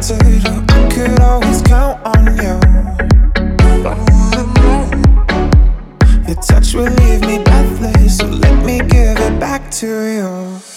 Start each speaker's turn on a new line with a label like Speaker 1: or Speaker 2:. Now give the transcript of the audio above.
Speaker 1: wanted, oh, I could always count on you. Your touch will leave me breathless, so let me give it back to you.